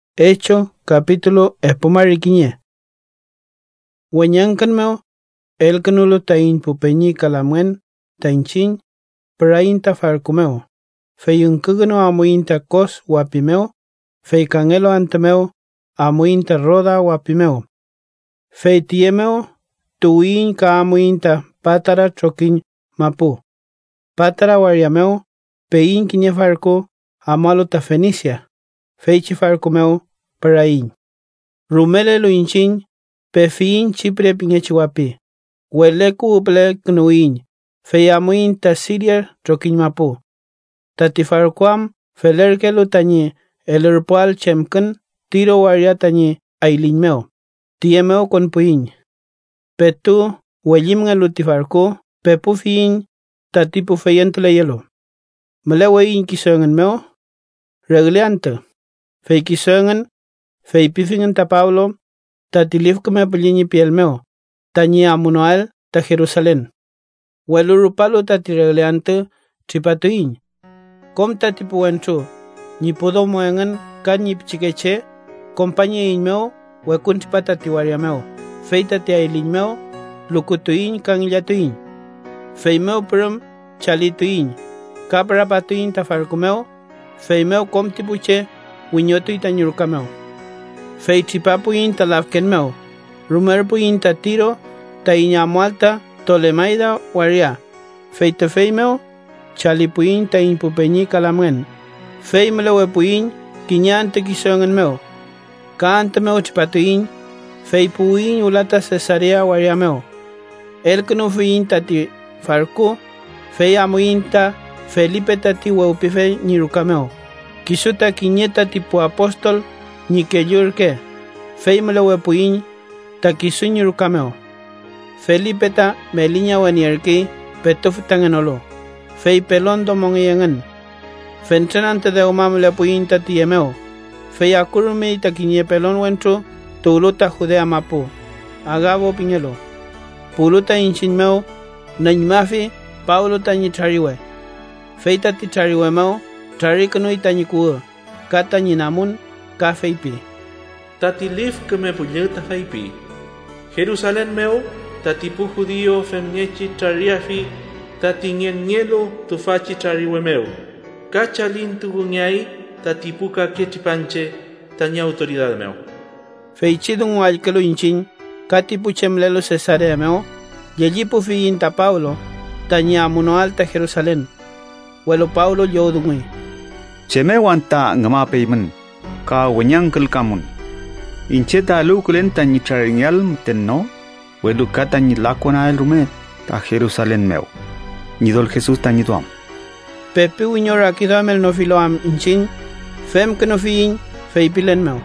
Hecho, capítulo espumariquiñe. Hueñancanmeo, el canulo tain pupeñi calamuen, tain chin, prainta farcumeo. Feyuncugano amuinta cos guapimeo, feicanelo antemeo, amuinta roda guapimeo. Feitiemeo, tuin ka amuinta patara troquin mapu. Patara guariameo, pein quiñe farco, amalota fenicia. Feichi farcumeo, parain. Rumele lo inchin, pefin chipre pingechiwapi. Hueleku uple knuin, feyamuin ta siria troquin mapu. Tatifarquam, felerkelu tañi, el urpual chemken, tiro waria tañi, ailinmeo. Tiemeo con puin. Petu, huelimga lutifarco, pepufin, tatipu feyentele yelo. Melewein kisongen meo, regleante. Fei kisongen, fei pifingen ta Pablo, tatilifkeme puliñi pielmeo, tañi amunoal ta Jerusalén. Huelurupalo tatiregleante, tripatuin. Kom tatipuenchu, ni pudo muengen, kan chiqueche, compañía inmeo, huecun chipatatiwariameo, fei tatiailinmeo, lukutuin kan illatuin. Feimeo prum, chalituin, caprapatuin tafarcumeo, feimeo kom tipuche, Wiñoto itanyurkameo. Fei chipapuin talafkenmeo. Rumerpuin tatiro, taiñamualta, tolemaida waria. Fei tefeimeo, chalipuin tainpupeñi calamuen. Fei melewepuin, quiñante kisongenmeo. Cantemeo chipatuin, fei puin ulata cesarea wariameo. El knufuin tati farku, fei amuinta, Felipe tati weupife nirukameo. Kisuta quiñeta tipo apóstol, ni que yurke, feimelo wepuin, ta kisuñur cameo. Felipe ta meliña wenierki, petufutan enolo. Fei pelondo mongiangan. Fentrenante de umamle puin ta tiemeo. Fei akurumi ta quiñe pelon wentru, tuluta judea mapu. Agabo piñelo. Puluta inchinmeo, nañmafi, Paulo ta nichariwe. Fei ta tichariwe meo. Tarikano itanyikua, kata nyinamun, ka feipi. Tatilif que me puñeta feipi. Jerusalén meo, tatipu judío femniechi tariafi, tatiñenielo tufachi tariwemeo. Kachalin tuguñai, tatipu kakechipanche, taña autoridad meo. Feichidun walkelo inchin, katipu chemlelo cesarea meo, yejipu fiinta Paulo, taña amuno alta Jerusalén. Huelo Paulo yodungui. Chemewanta ngamapeimen ka wenyangkel kamun incheta lukulen tanyi charingyal mtenno welu katanyi lakona el rumet ta Jerusalén meu nidol Jesús tanyi tuam Pepe uñora kidamel no filoam inchin fem que no fiin feipilen meu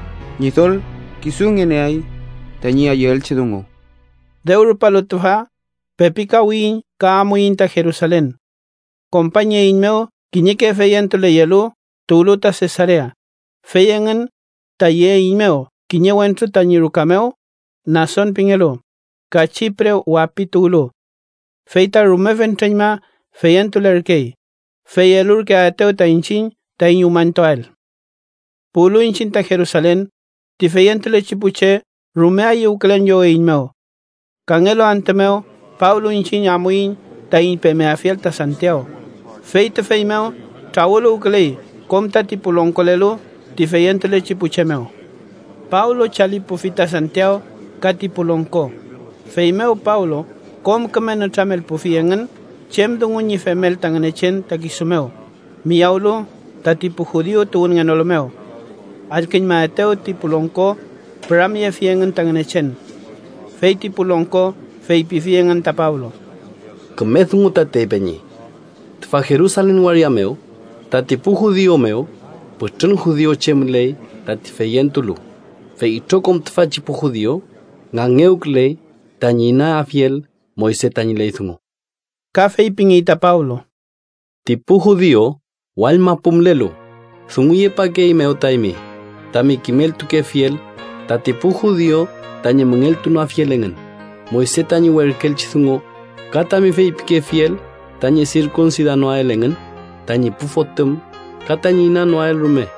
nidol kisungene ai tanyi ayel chedungo Deurupalo tuha pepika win ka amuin ta Jerusalén compañía inmeo Quiñeque feyen tuleyelu, tuluta cesarea. Feyengen, taye inmeo, quiñe wentru tañirukameo, nason pingelu, cachipre wapi tulu. Feita rumeven treñma, feyen tulerkei. Feyelur que ateo ta inchin, ta inyumantoal. Pulu inchin ta Jerusalén, ti feyen tulechipuche, rumea yuklen yo inmeo. Cangelo antemeo, Paulo inchin amuin, ta inpemea fiel ta Santiago. Feite feimeo, trawolo uklei, comta tipuloncolelo, tifeyentele chipuchemeo. Paulo chalipufita Santiago, catipulonco. Feimeo Paulo, com cameno chamel pufiengen, chem dunguñi femel tanganechen takisumeo. Miaulo, tatipu judío tuunganolomeo. Alquin maeteo tipulonco, pramie fiengen tanganechen. Fei tipulonco, fei pifiengen ta Paulo. Comezunguta tepeñi. Fa Jerusalén wariameo, tatipu judío meo, pues tren judío chemlei, tatifeyentulu. Feitokom tfachipu judío, ngangeukle, tañina afiel, Moise tañileizungo. Café y piñita Paulo. Tipu judío, walma pumlelu, zunguye paque meo taimi, tami kimel tuke fiel, tatipu judío, tañemungel tu no afielengen. Moise tañiwerkel chizungo, katami fei pique fiel, tañe circuncida no aelengen, tañe pufotum, katañina no ael rume.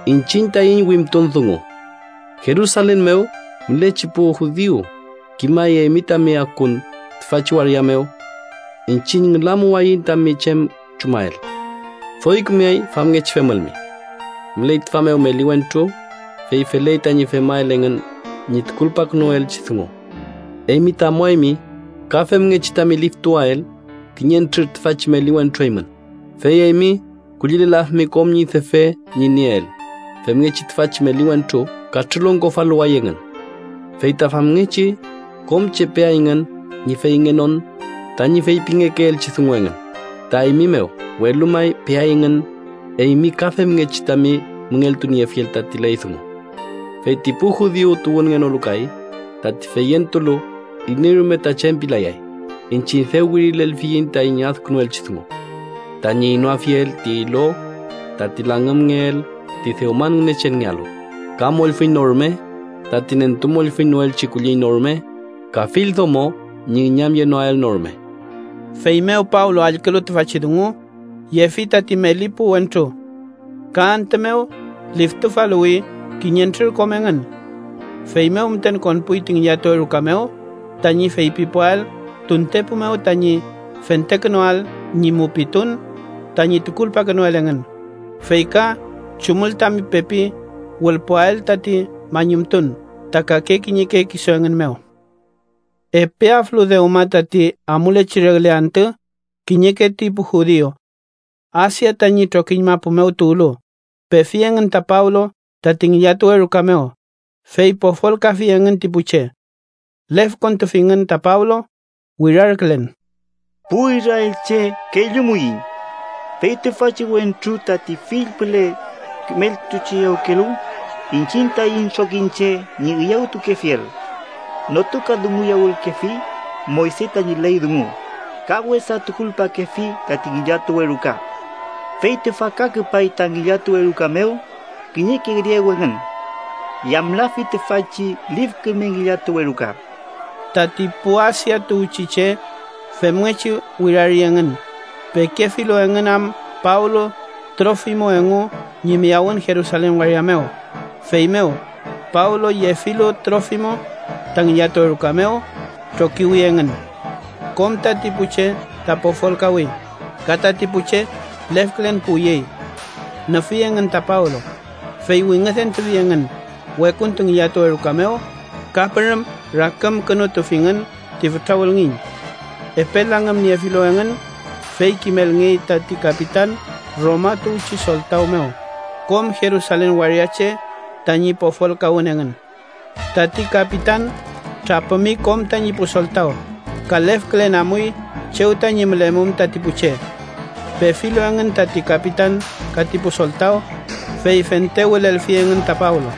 Inchinta in wimton thungo. Jerusalén meu, mlechipo judío, kimaya imita me akun, tfachuaria meu. Inchin lamu wayin tamichem chumael. Foik miay famngech femalmi. Mleit fameu meliwentro, fei feleita ni femailengen, nit kulpak noel chithungo. Imita moimi, kafem ngechitami liftuael, kinyen tfach meliwentroiman. Fei emi, kulililaf mi kom ni thefe ni niel. Femngechi tfach meliwentro, katulongo faluayengan. Feita famngechi, kom chepea ingan, ni feingenon, tani fei pingekel chithungwengan. Ta imimeo, welumai peaingan, imi kafem ngechitami mungeltunia fiel tatileithungo. Feitipu judío tuwongen olukai, tatifeyentolo, inirume tachempilayay. Inchinthewiri el fiin ta iñaz knuel chithungo. Tañi no afiel tilo, tatilangam ngel, titheuman nechen ngalo. Kamo el fin norme, tatinentumo el fin noel chiculí norme, kafil domo, niñam yenoel norme. Feimeo Paulo alkelo tfachidungo, yefita timelipu wentro. Kantemeo, liftu falui, kinyentril comengan. Feimeo mten kon puiting yato erukameo, tañi feipipoal, tuntepumeo tañi fenteknoal, ni mupitun, tañi tukulpa kanoelengan. Feika, chumultami pepi, welpoal tati manyumtun, takake kiñike kisoengan meo. Epeaflu de umatati amule chiregleante, kiñike tipu judío. Asia tañi troquiñma pumeo tulo, pefiengan ta Paulo, tatingyatu erukameo. Fei pofol kafiengan tipuche. Lef kontufingan ta Paulo, wirarklen. Puira el che que lumuin. Feite faci wentru tati filple meltuchio kelu. Inchinta in shokinche ni yautu kefiel. No toca dumuyaul kefi, moiseta ni lei dumu. Kabuesa tu culpa kefi tatingillatu eruka. Feite fa que pai tangillatu eruka meu, kiñeke griego engan. Yamlafi te faci liv que mengillatu eruka. Tati puasia tu chiche, femwechi wirariangan. Pekefilo enganam Paulo, Trófimo engu, nimiawan Jerusalén wariameo. Feimeo, Paulo yefilo Trófimo, tangyato erukameo, trokiwi engan. Kom tati puche, tapofolkawi. Kata tipuche, lefklen puyei. Nafi engan ta Paulo. Feiwingathen tuviengan. Wekun tangyato erukameo, kaperam rakam kano tufingan, tifutawal ngin. Epelangam niefilo engan, fei kimel ngei tati kapitan, Roma tu uchi soltao meo. Kom Jerusalén wariache, tañi pofol kaunengan. Tati kapitan, trapami kom tañi pu soltao. Kalef klenamui, cheu tañi mlemum tati puche. Pefilo engan tati kapitan, katipu soltao, fei fentewel el fiengan ta Paulo.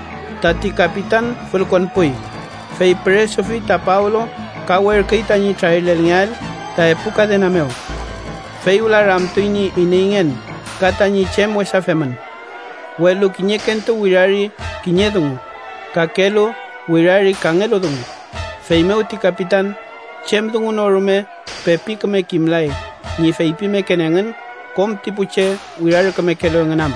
Tati kapitan fulkon pui. Fei preso fi ta Paulo, kawer kei tañi traerle el ngal, ta epuka de nameo. Fei ula ramtuini iningen, katañi chem wesa feman. Welu kiñekento wirari kiñedungu, kakelo wirari kangelo dungu. Fei meuti kapitan, chem dungu norume, pepi kame kimlai, ni fei pime kenengan, kom tipuche wirari kame kelo enganam.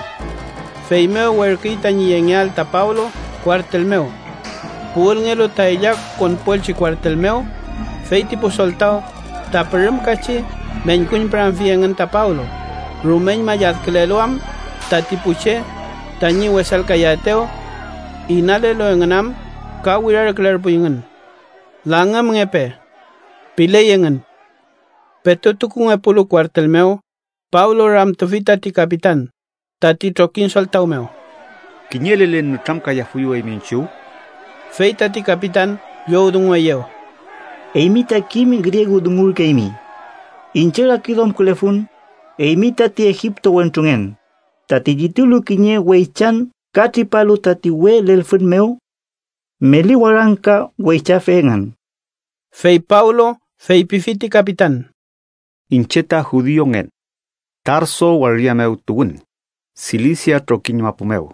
Fei meo werki tañi yengal ta Paulo, cuartel meo. Puel ngelo ta ella con puelchi cuartel meo, fei tipo soltao, ta perum kachi, menkuñ pranfiengan ta Paulo. Rumeñ mayat kleloam, ta tipuche, tañi wesal kayateo, inale lo enganam, ka wirar kler puingan. Langam ngepe, pileyengan. Petutukun epulu cuartel meo, Paulo ram tufita ti kapitan, tati trokin soltao meo. Kiñelele nutram kaya fuyo minchu. Feita ti kapitan, yo dungo yeo. Eimita kimi griego dumul keimi. Inchera kidom kulefun, eimita ti Egipto wentrungen. Tati jitulu kiñe weichan, kati palu tati we lelfun meu, meli waranka weicha fengan. Fei Paulo, fei pifiti kapitan. Incheta judío ngen. Tarso wariameu tugun. Cilicia trokin mapumeu.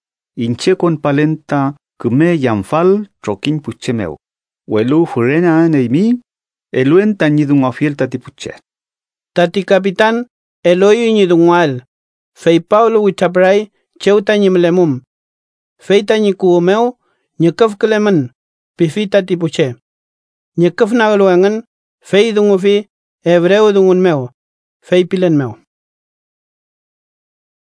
Inche con palenta kume yamfal trokin puchemeu. Welu furena neimi, eluen tañidung afiel tati puche. Tati kapitan, eloyu iñidungual. Fei Paulo witabrai, cheu tanyi mlemum. Fei tanyi kuumeu, nyekef kelemen, pifita tipuche. Nyekef na galuangan, fei dungu fi, Hebreu dungun meu, fei pilen meu.